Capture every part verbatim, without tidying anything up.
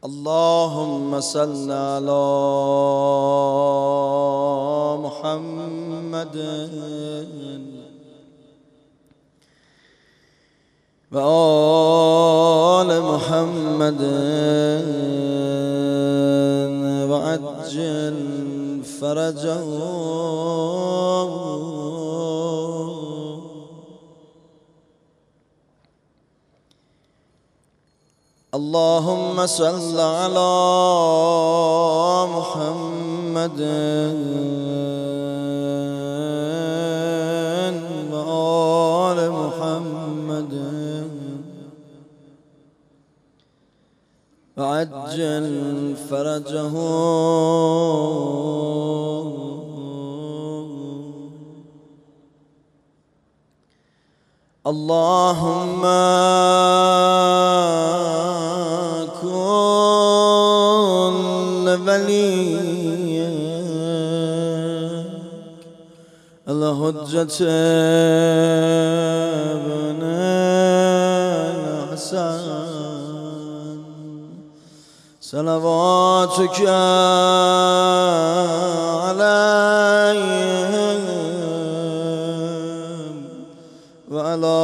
اللهم صل على محمد وآل محمد وعجل فرجهم. اللهم صل على محمد وآل محمد وعجل فرجهم. اللهم كن وليك الحجة ابن الحسن صلواتك عليه وعلى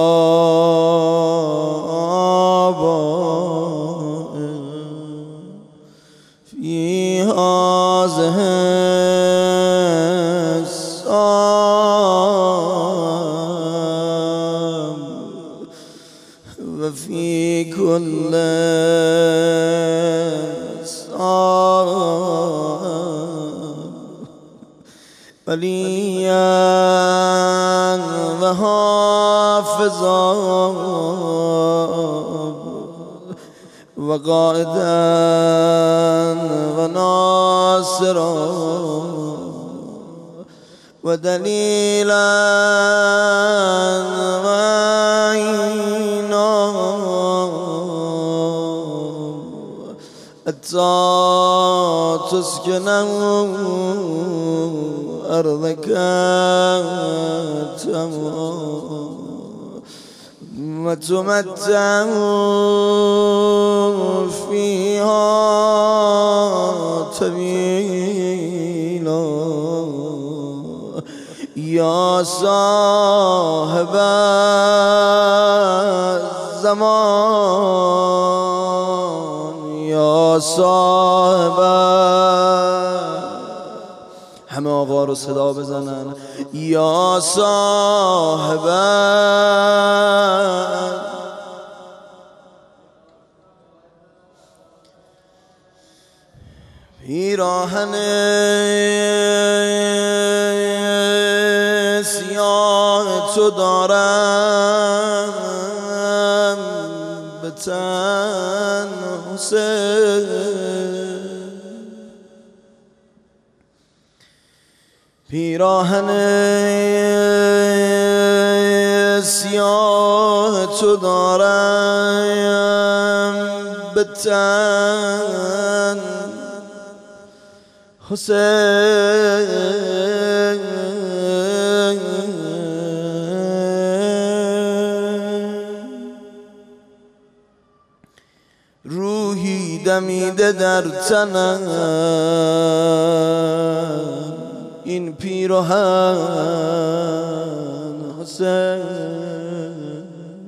آبائه في هذه الساعة وفي كل ساعة وليا وحافظا وقائدا وناصرا ودليلا وعينا حتى تسكنه أرضك تمام وتمتع فيها طويلا يا صاحب الزمان يا صاحب همه آقا رو صدا بزنن یا صاحب پیراهن سیاه تو دارم به تن حسین پیراهن سیاه تو دارم به تن حسین روحی دمیده در تنم این پیراهن حسین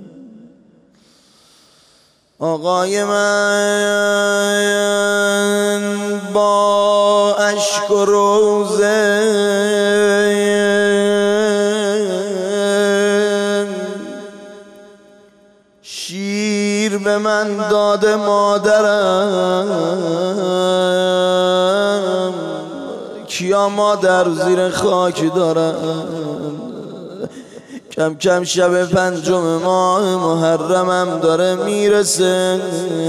آقای من با اشک و روزه شیر به من داده مادرم کیا مادر زیر خاک دارم کم کم شب پنجم ماه محرمم داره میرسه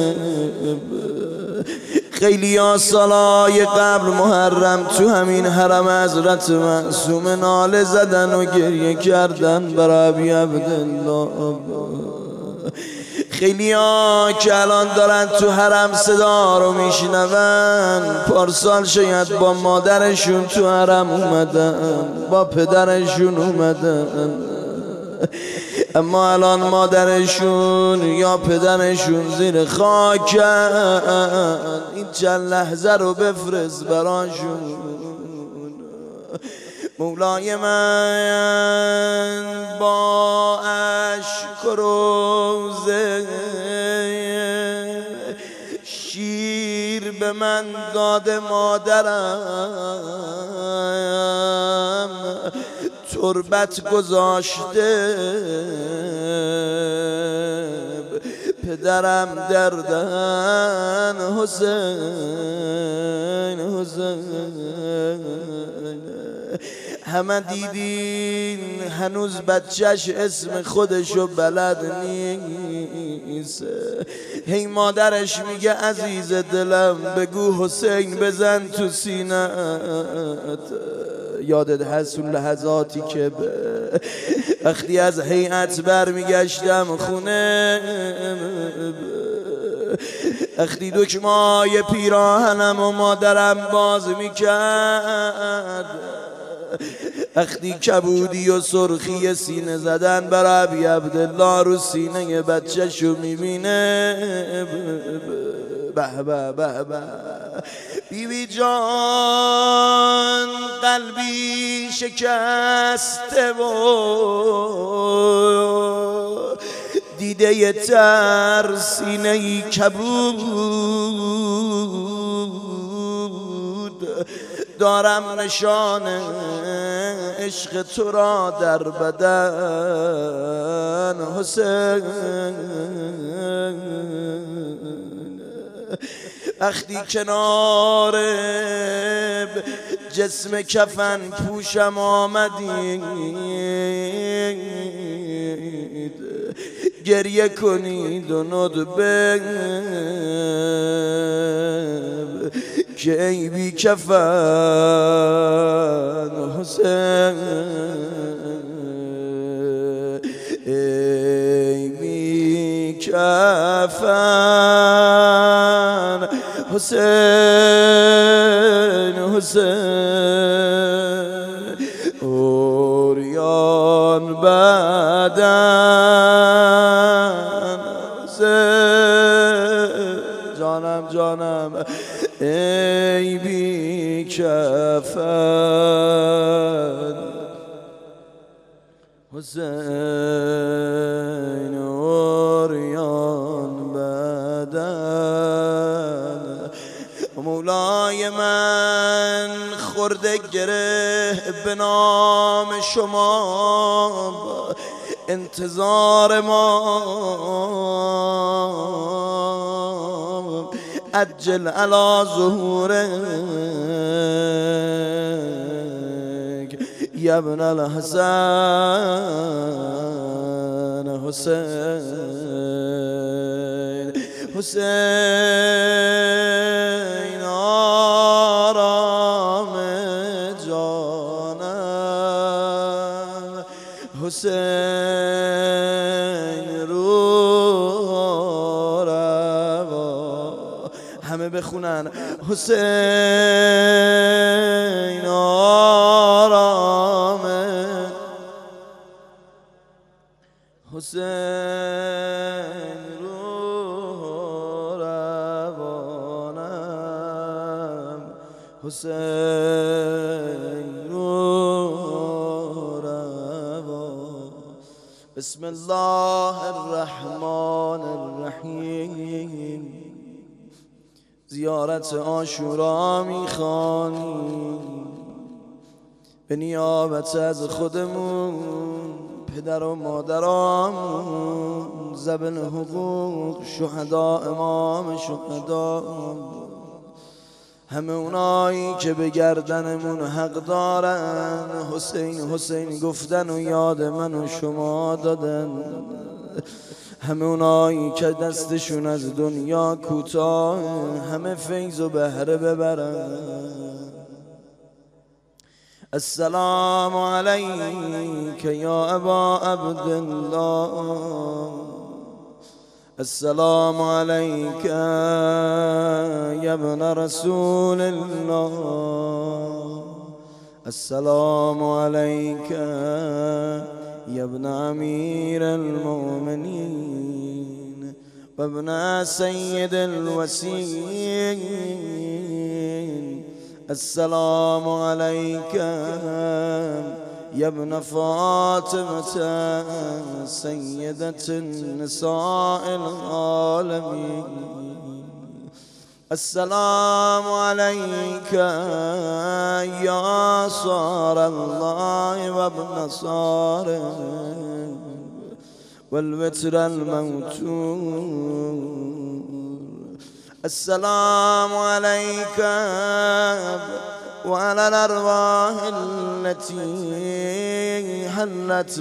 خیلی ها سالای قبل محرم تو همین حرم حضرت معصوم ناله زدن و گریه کردن برای ابی عبدالله خیلی ها که الان دارن تو حرم صدا رو میشنون پارسال شاید با مادرشون تو حرم اومدن با پدرشون اومدن اما الان مادرشون یا پدرشون زیر خاکن، این چند لحظه رو بفرست براشون. مولای من با اشک و روزه شیر به من داده مادرم، تربت گذاشته پدرم دردن حسین حسین. همه دیدین هنوز بچهش اسم خودشو بلد نیست. هی مادرش میگه عزیز دلم بگو حسین بزن تو سینت. یادت هست اون لحظاتی که وقتی از هیئت برمیگشتم خونه، وقتی دکمای پیراهنم و مادرم باز میکرد، وقتی کبودی و سرخی سینه زدن برای ابی عبدالله رو سینه بچه شو میبینه، به به به به بیبی جان قلبی شکسته و دیده ی تر سینه ی کبود، دارم نشان عشق تو را در بدن حسین. وقتی کنار جسم کفن پوشم آمدید، گریه کنید و ندبه که ای بی کفن حسین، ای بی کفن حسین حسین. اوریان بدن حسین، جانم جانم ای بی کفن حسین. اوریان بدن مولای من خورده گره به نام شما، انتظار ما عجل علی ظهورک یا ابن الحسن حسین حسین. آرام جانم حسین، روح روا همه بخونن حسین. آرام حسین، روح روانم حسین، روح روان. بسم الله الرحمن الرحیم. زیارت عاشورا میخوانیم به نیابت از خودمون، پدر و مادرامون، زبن حقوق شهدا، امام شهدا، همه اونایی که به گردنمون حق دارن حسین حسین گفتن و یاد من و شما دادن، همه اونایی که دستشون از دنیا کوتاه، همه فیض و بهره ببرن. السلام علیک یا ابا عبدالله، السلام علیک یا ابن رسول الله، السلام علیک يا ابن أمير المؤمنين وابن سيد الوسيين، السلام عليك يا ابن فاطمة سيدة النساء العالمين، السلام عليك يا صار الله وابن صار والوتر الموتور، السلام عليك وعلى الأرواح التي حلت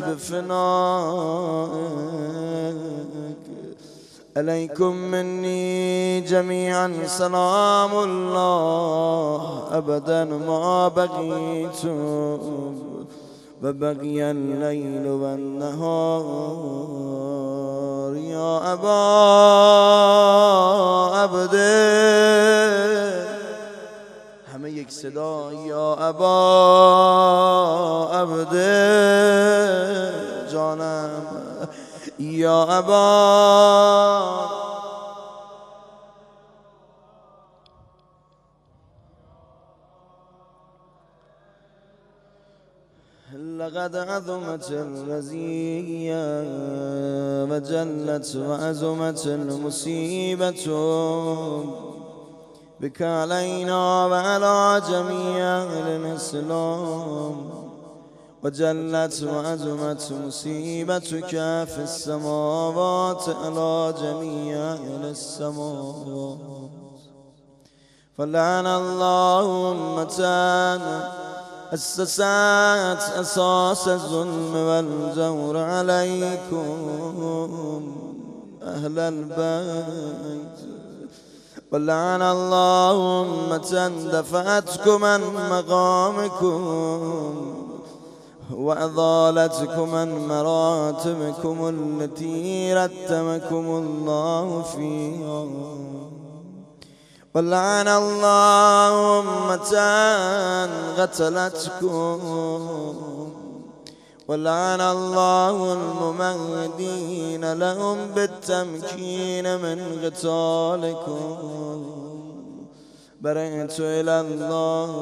بفنائك، عليكم مني جميعا سلام الله أبدا ما بقيت وبقي الليل والنهار، يا أبا عبد همه یک صدا، یا ابا عبد جانم، یا ابا لقد عظمت الرزية وجلت وعظمت المصيبة بك علينا وعلى جميع أهل الإسلام، وجلت وعظمت مصيبتك في السماوات على جميع أهل السماوات، فلعن الله أمة أسست أساس الظلم والجور عليكم أهل البيت، ولعن الله أمة دفعتكم عن مقامكم وأضالتكم عن مراتبكم التي رتبكم الله فيها، ولعن الله أمة قتلتكم، ولعن الله الممهدين لهم بالتمكين من قتالكم، برئت إلى الله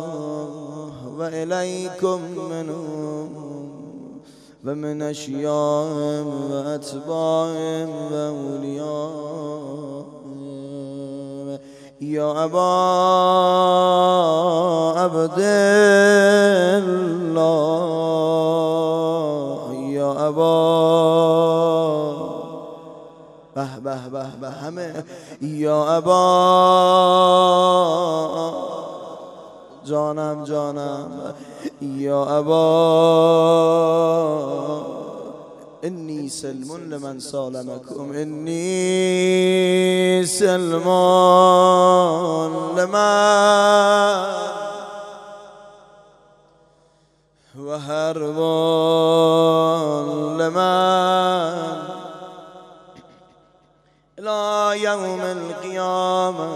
وإليكم منهم ومن أشياعهم وأتباعهم وأوليائهم، يا أبا عبد الله، يا أبا به به به به همه، یا ابا جانم جانم، یا ابا إني سلم لمن سالمكم، إني سلمان لمن وهربان لمن إلى يوم القيامة،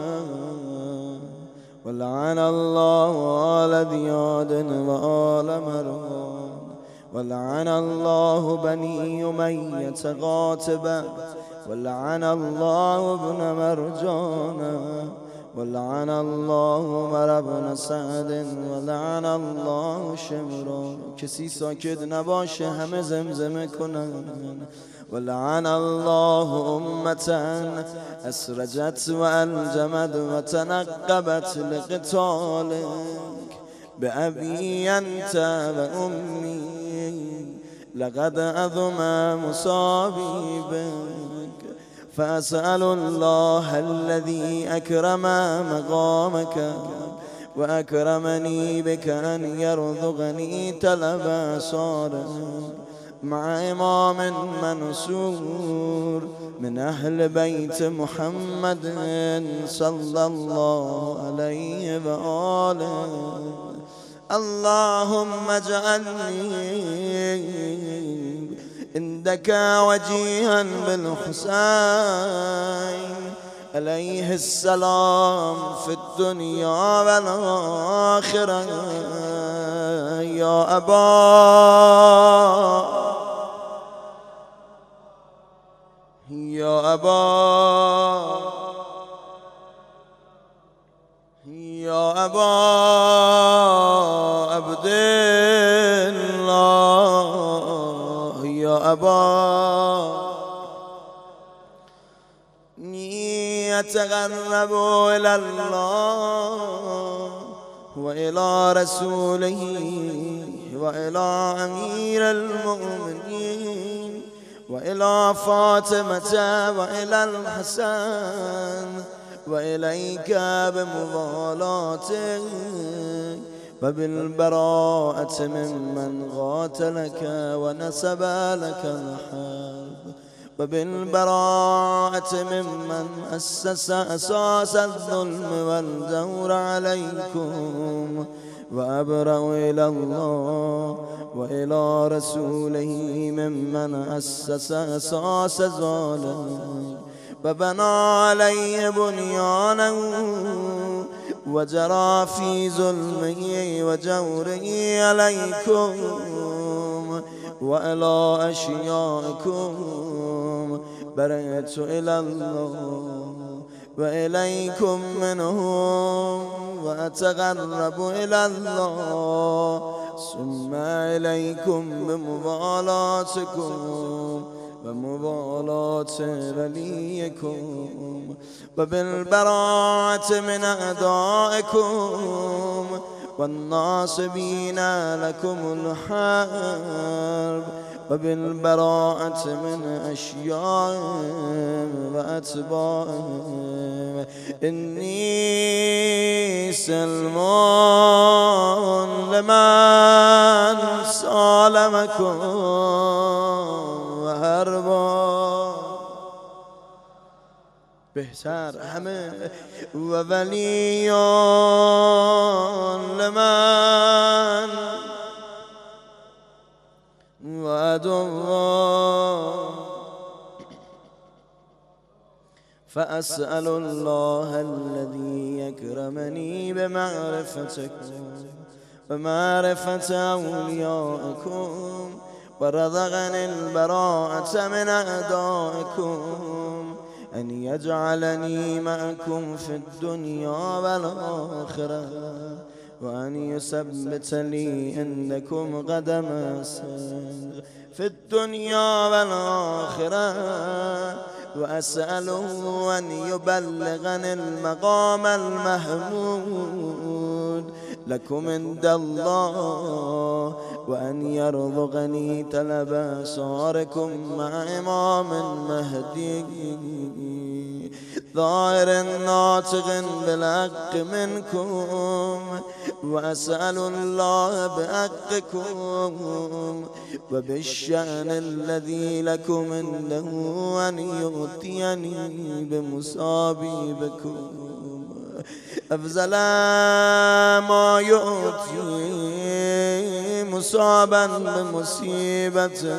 ولعن الله آل زياد وآل مروان، ولعن الله بني أمية قاتبا، ولعن الله ابن مرجان، ولعن الله عمر بن سعد، ولعن الله شمران. کسی ساکت نباشه همه زمزمه کنن. ولعن الله أمة أسرجت وألجمت وتنقبت لقتالك بأبي أنت وأمي، لقد عظم مصابي بك، فأسأل الله الذي أكرم مقامك وأكرمني بك أن يرزقني تلب صالح مع إمام منصور من أهل بيت محمد صلى الله عليه وآله. اللهم اجعلني عندك وجيها بالحسين عليه السلام في الدنيا والآخرة. يا أبا ابا یا ابا عبدالله یا ابا يتقرب إلى الله وإلى رسوله وإلى أمير المؤمنين وإلى فاطمة وإلى الحسن وإليك بموالاته وبالبراءة ممن قاتلك ونسب لك الحرب وبالبراءة ممن أسس أساس الظلم والجور عليكم وأبرأ إلى الله وإلى رسوله ممن أسس أساس ظالم وبنى عليه بنيانه وجرى في ظلمه وجوره عليكم وإلى أشيائكم برأت إلى الله وإليكم منهم وأتقرب إلى الله ثم إليكم بموالاتكم وموالاة وليكم وبالبراءة من أعدائكم والناصبين لكم الحرب وبالبراءة من أشيائهم وأتباعهم إني سلمان لمن سالمكم وهربا بهتر همه و ولیان لمن و عدوان فأسأل الله الذي يكرمني بمعرفتكم ومعرفة أوليائكم ورزقني البراءة من أعدائكم أن يجعلني معكم في الدنيا والآخرة وأن يثبت لي عندكم قدم صدق في الدنيا والآخرة وأسأله أن يبلغني المقام المحمود لكم عند الله وأن يرزقني طلب أسراركم مع إمام مهدي ظاهر ناطق بالحق منكم وأسأل الله بحقكم وبالشأن الذي لكم عنده أن يؤتيني بمصابيبكم أفضل ما يؤتي مصابا بمصيبة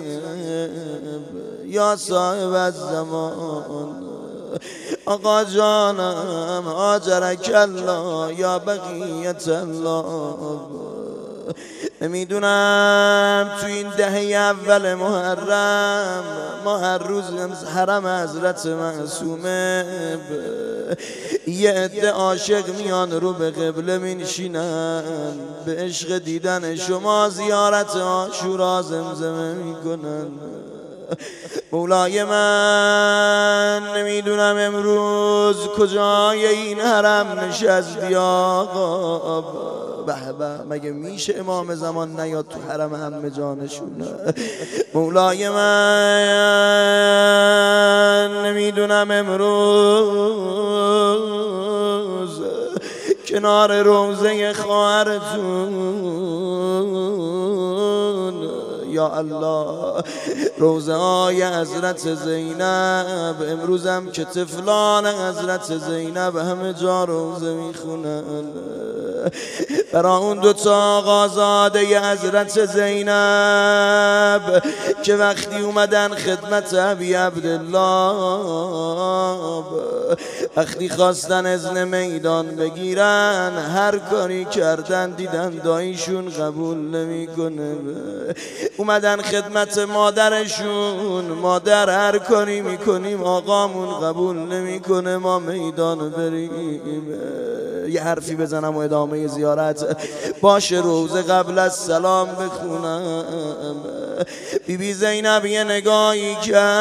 يا صاحب الزمان آقا جانم آجرک الله یا بقیت الله نمیدونم تو این دهه اول محرم ما هر روز حرم حضرت معصومه یه عده عاشق میان رو به قبله مینشینن به عشق دیدن شما زیارت عاشورا زمزمه میکنن. مولای من نمیدونم امروز کجای این حرم نشستی آقا به به مگه میشه امام زمان نیاد تو حرم همه جانشونه. مولای من نمیدونم امروز کنار روضه خواهرتون یا الله روضه های حضرت زینب امروزم که طفلان حضرت زینب همه جا روضه میخونن برای اون دوتا آقازاده حضرت زینب که وقتی اومدن خدمت ابی عبدالله وقتی خواستن اذن میدان بگیرن هر کاری کردن دیدن داییشون قبول نمیکنه. اومدن خدمت مادرشون. مادر هر کاری میکنیم آقامون قبول نمیکنه ما میدان بریم. یه حرفی بزنم و ادامه زیارت باشه. روزه قبل از سلام بخونم. بی بی زینب یه نگاهی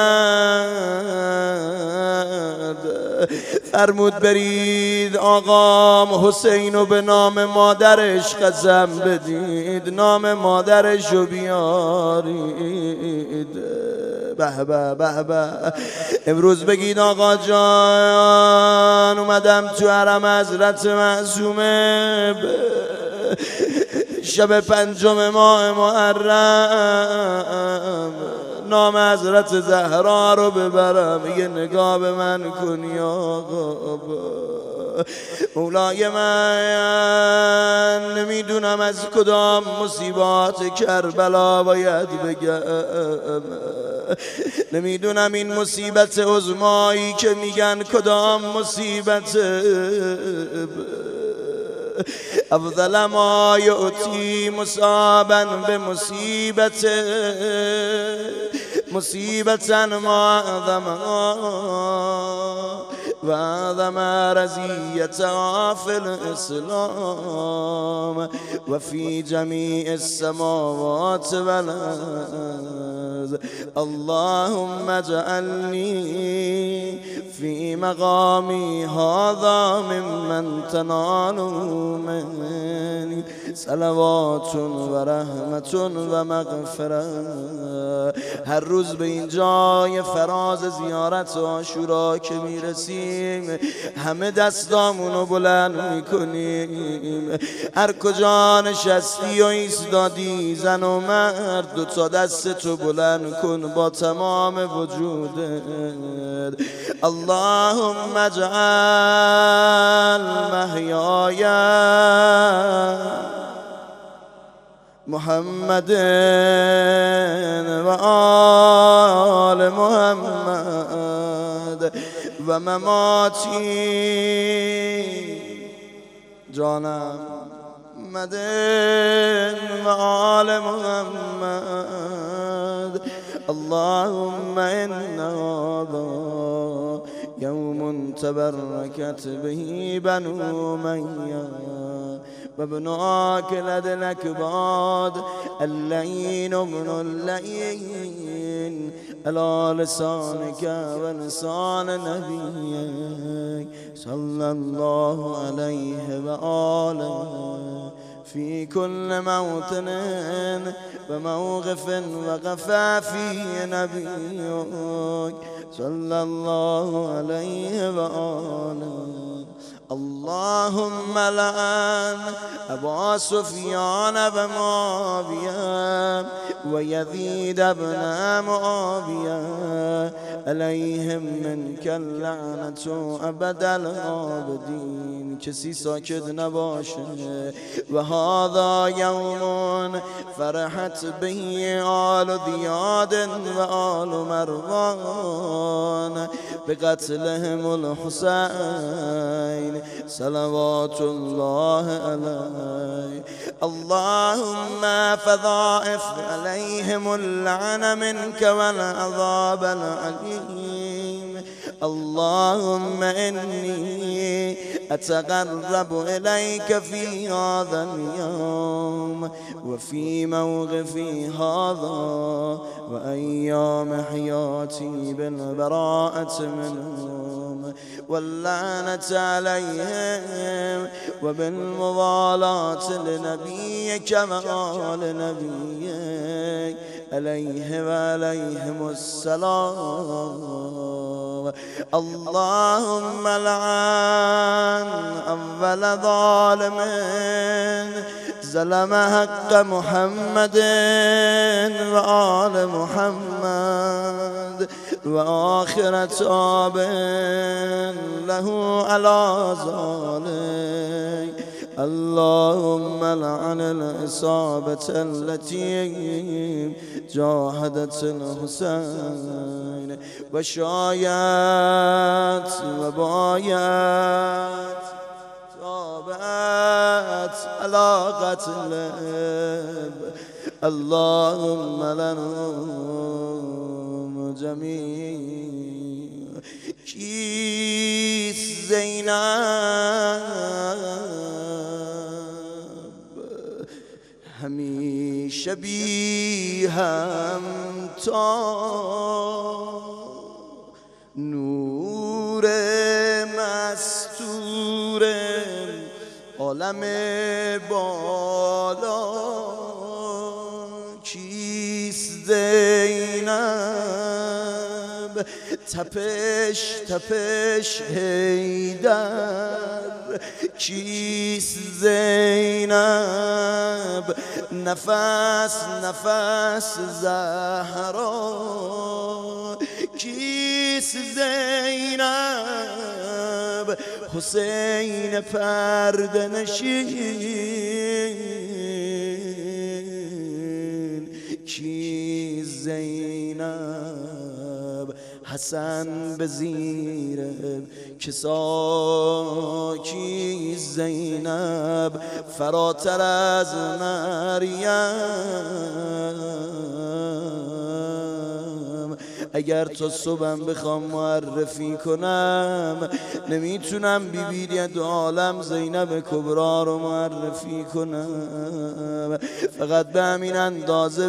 کرد، فرمود برید آقام حسینو به نام مادرش قسم بدید، نام مادرش رو بیارید. به به به به. امروز بگید آقا جان اومدم تو حرم حضرت معصومه شب پنجم ماه محرم، نام حضرت زهرا رو ببرم. یه نگاه به من کنی آقا. مولای من نمیدونم از کدام مصیبات کربلا باید بگم، نمیدونم این مصیبت عظمایی که میگن کدام مصیبت. افضل ما یؤتی مصابا به مصیبت، مصیبتا ما اعظمها و اعظم رزیتها فی الاسلام و فی جمیع السماوات والارض. اللهم اجعلنی فی مقامی هذا ممن تنال منی صلوات و رحمت و مغفرت. هر روز به این جای فراز زیارت عاشورا که میرسیم همه دستامونو بلند میکنیم. هر کجا نشستی و ایستادی زن و مرد دو تا دستتو بلند کن با تمام وجودت. اللهم اجعل محیای محمد و آل محمد و مماتی جانم محمد و آل محمد. اللهم إنه يوم تبركت به بنو أمية وابن آكلد الأكباد اللين ابن اللين على لسانك ولسان نبيك صلى الله عليه وآله في كل موطن وموقف وقفا فيه نبيك صلى الله عليه وآله. اللهم لعن أبا سفيان ومعاوية ويزيد بن معاوية عليهم منك اللعنة أبد الآبدين. کسی ساکت نباشه. و هذا يوم فرحت به آل زياد و آل مروان بقتلهم الحسين صلوات الله عليه. اللهم فضاعف عليهم اللعن منك والعذاب العليم. اللهم إني أتقرب إليك في هذا اليوم وفي موقفي هذا وأيام حياتي بالبراءة منهم واللعنة عليهم وبالموالاة لنبيك وآل نبيك عليه وعليهم السلام. اللهم لعن أول ظالم ظلم حق محمد وآل محمد وآخر تاب له على ذلك. اللهم لعن العصابة التي جاهدت الحسين وشايت وبايت تابت على قتله. اللهم لنم جمیع. کیست زینب همیشه بی همتا، نور مستور عالم بالا. کیست زینب تپش تپش حیدر. کیست زینب نفس نفس زهرا. کیست زینب حسین پرده نشین. کیست زینب حسن به زیر کسا. کیست زینب فراتر از مریم. اگر تا صبحم بخوام معرفی کنم نمیتونم بی بی دو عالم زینب کبرا رو معرفی کنم. فقط به همین اندازه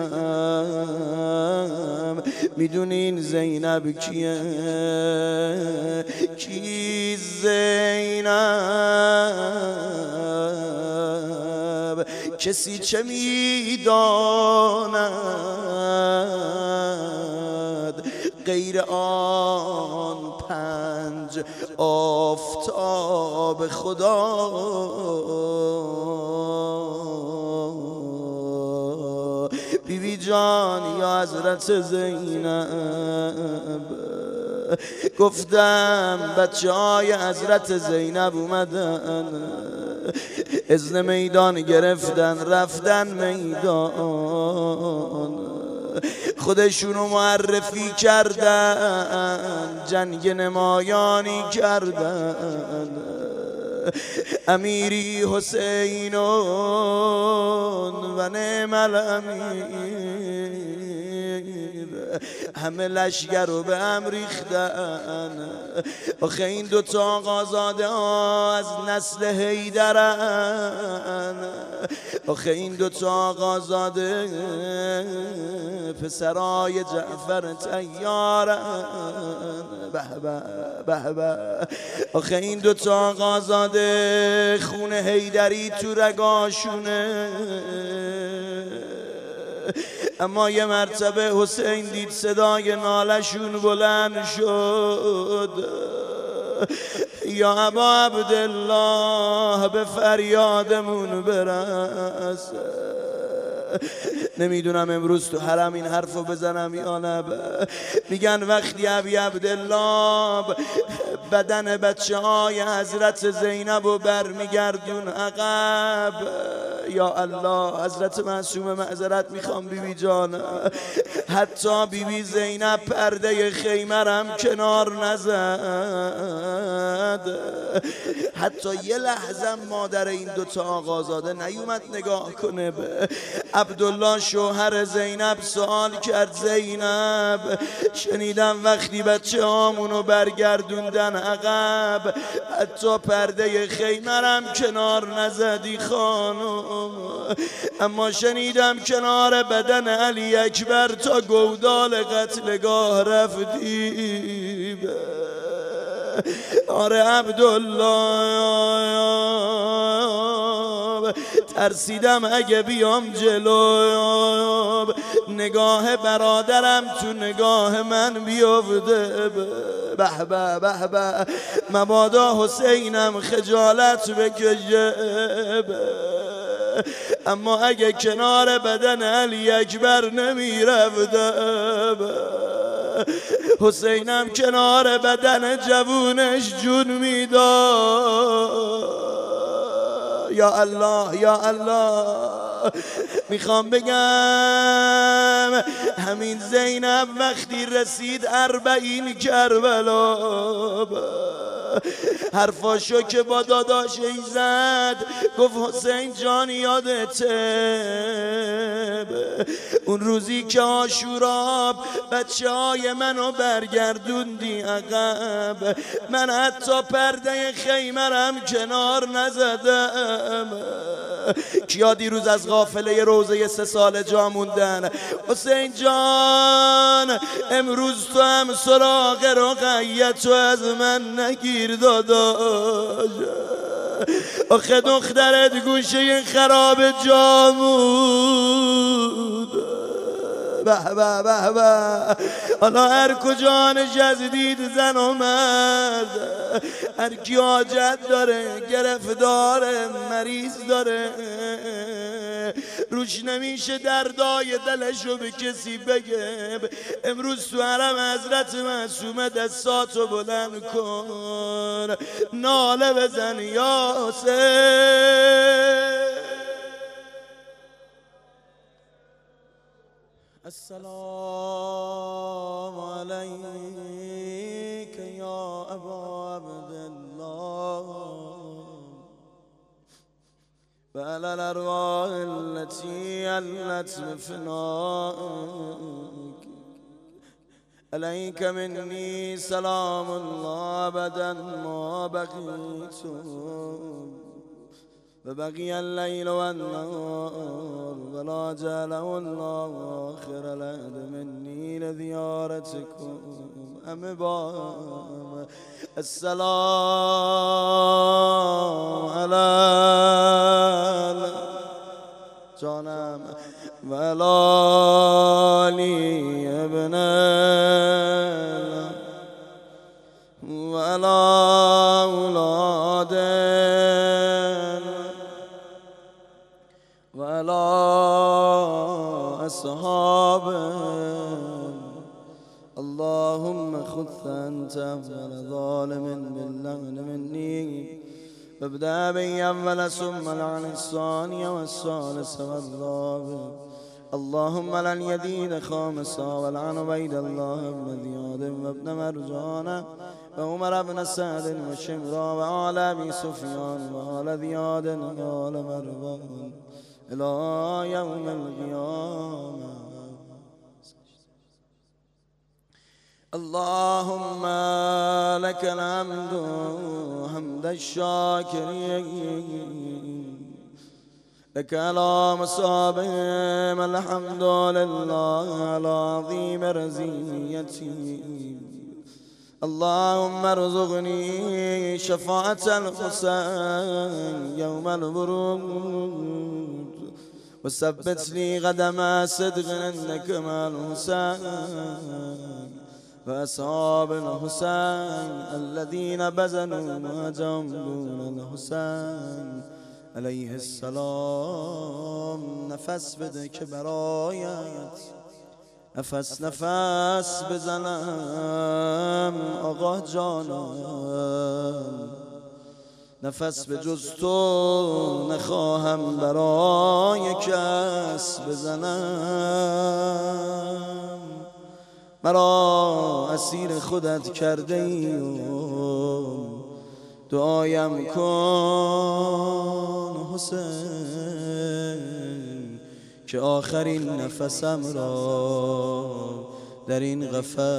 بگم میدونین زینب کیه؟ کیست زینب؟ کسی چه میداند غیر آن پنج آفتاب خدا؟ بی بی جان یا حضرت زینب، گفتم بچه های حضرت زینب اومدن اذن میدان گرفتن رفتن میدان. خودشونو معرفی کردن جنگ نمایانی کردن. امیری حسینون و نعم الامیر همه لشگر رو به هم ریختن. آخه این دوتا آقازاده ها از نسل حیدرن. آخه این دوتا آقازاده پسرای جعفر طیارن. به به به به. آخه این دوتا آقازاده خون حیدری تو رگاشونه. اما یه مرتبه حسین دید صدای نالشون بلند شد. یا ابا عبدالله به فریادمون برس. نمیدونم امروز تو حرم این حرفو بزنم یا نه. میگن وقتی ابی عبدالله بدن بچه های حضرت زینب و برمیگردون عقب، یا الله حضرت معصومه معذرت میخوام بی بی جان، حتی بی بی زینب پرده خیمرم کنار نزد. حتی یه لحظه مادر این دوتا آقازاده نیومد نگاه کنه. عبدالله شوهر زینب سوال کرد زینب شنیدم وقتی بچه هامونو برگردوندن عقب حتی پرده خیمرم کنار نزدی خانم، اما شنیدم کنار بدن علی اکبر تا گودال قتلگاه رفتی. آره عبدالله ترسیدم اگه بیام جلو نگاه برادرم تو نگاه من بیفته. به به به به مبادا حسینم خجالت بکشه. اما اگه کنار بدن علی اکبر نمی رفتم حسینم کنار بدن جوونش جون میداد. یا الله یا الله میخوام بگم همین زینب وقتی رسید اربعین کربلا حرفاشو که با داداشی زد گفت حسین جان یادته اون روزی که عاشورا بچه های منو برگردوندی عقب، من حتی پرده خیمرم کنار نزدم. کیا دیروز از قافله روزه سه سال جا موندن؟ حسین جان امروز تو هم سراغ رقیت تو از من نگیر داداش. آخه دخترت گوشه خراب جا موند. به به به به حالا هر کجا نشستید زن و مرد، هر کی حاجت داره، گرفتاره، مریض داره، روش نمیشه دردای دلشو به کسی بگه، امروز تو حرم حضرت معصومه دستاتو بلند کن، ناله بزن یا حسین. السلام عليك يا أبا عبد الله وعلى الأرواح التي علت بفنائك، عليك مني سلام الله أبدا ما بقيت فبقي الليل والنهار ولا جعله الله آخر العهد مني لزيارتكم أمبام. السلام على جانم ولالی ابن ولا اولاد ولا أصحاب. اللهم خذ أنت أول ظالم باللعن مني وابدأ بي أول ثم لعن الثاني والثالث والرابع. اللهم لن يدين خامسا ولعن عبيد الله بن زياد وابن مرجان وعمر بن سعد وشمرا وآل أبي سفيان وآل زياد وآل مروان إلى يوم القيامة. اللهم لك الحمد حمد الشاكرين، لك على مصابهم الحمد لله على عظيم رزيتي. اللهم ارزقني شفاعة الحسين يوم الورود وثبت لي قدم صدق عندك مع الحسين وأصحاب الحسين الذين بذلوا مهجهم دون الحسين عليه السلام. نفس بده که برایت نفس نفس بزنم آقا جانم، نفس به جز تو نخواهم برای کس بزنم. مرا اسیر خودت کرده ای و دعایم کن حسین که آخرین نفسم را در این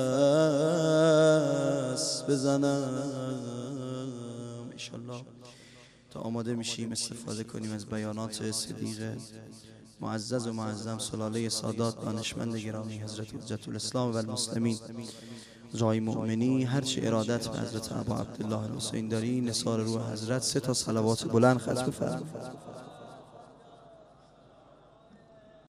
قفس بزنم. انشالله تا آماده میشیم استفاده کنیم از بیانات صدیق معزز و معظم سلاله سادات دانشمند گرامی حضرت حجت الاسلام و المسلمین جای مؤمنی. هرچه ارادت به حضرت ابا عبدالله الحسین داری نثار روح حضرت سه تا صلوات بلند ختم فرمایید.